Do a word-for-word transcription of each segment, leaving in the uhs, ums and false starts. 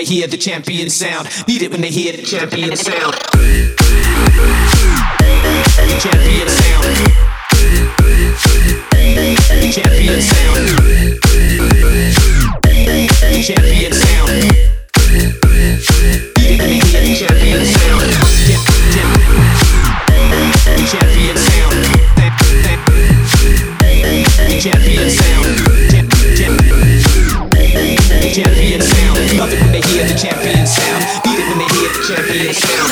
they hear the champion sound. Beat it when they hear the champion sound. The champion sound. The champion sound. The champion sound. Beat it when they hear the champion sound. The champion sound. The champion sound. The champion sound. Love it when they hear the champion sound. Beat it when they hear the champion sound.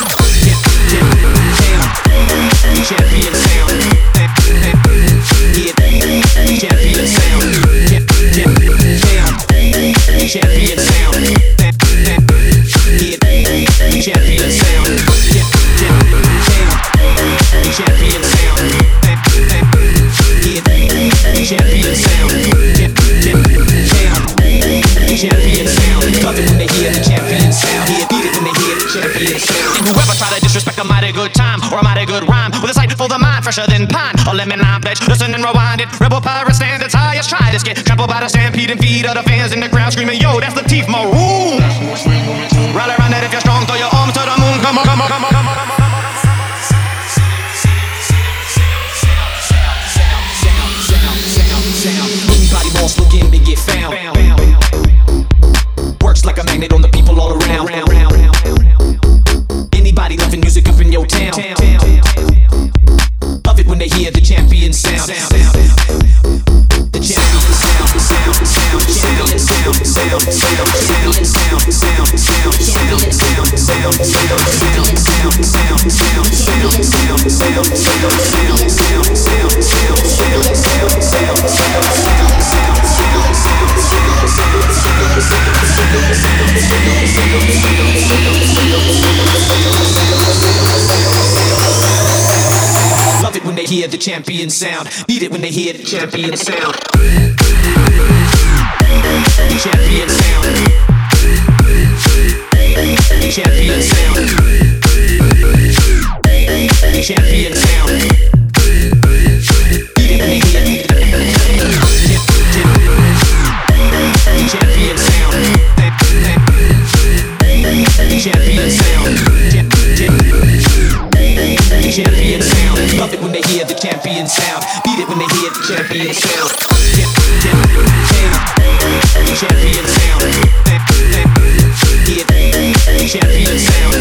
The champion sound. Hear the champion sound. The champion sound. Hear the champion sound. The champion sound. Hear the champion sound. The champion sound. Love it when they hear the champion sound. Beat it when they hear the champion sound. And whoever try to disrespect a mighty good time or a mighty good rhyme with a sight for the mind, fresher than pine, a lemon lime pledge. Listen and rewind it. Rebel pirate standards highest. Try to get trampled by the stampede and feed of the fans in the crowd screaming, yo, that's the Latif Maroon. Rally around that if you're strong, throw your arms to the moon. Come on, come on, come on, come on, come on. Anybody lost looking to get found. Works like a magnet on the people all around. Anybody loving music up in your town. Love it when they hear the champion sound. The champion sound, sound, sound, champion sound, sound, sound, sound, sound, sound, sound, sound, sound, sound, sound, sound, sound, sound, sound, Love it when they hear the champion sound. Beat it when they hear the champion sound. The champion sound. The champion sound. The champion sound. Beat it when they hear the champion sound. The champion sound. The champion sound. Love it when they hear the champion sound. Beat it when they hear the champion sound. The champion sound. Hear the champion sound.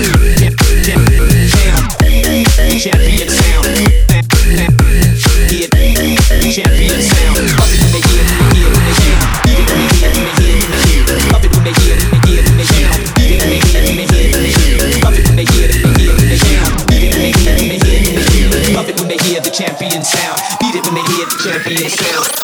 The champion sound. Hear the champion sound. Love it when they hear, when they hear, when they hear. Beat it when they hear, when they hear, when they hear. Love it when they hear, when they hear, when they hear. Beat it when they hear, when they hear, when they hear. Love it when they hear, when they hear, when they hear. Beat it when they hear, when they hear, when they hear. Love it when they hear the champion sound. Beat it when they hear the champion sound.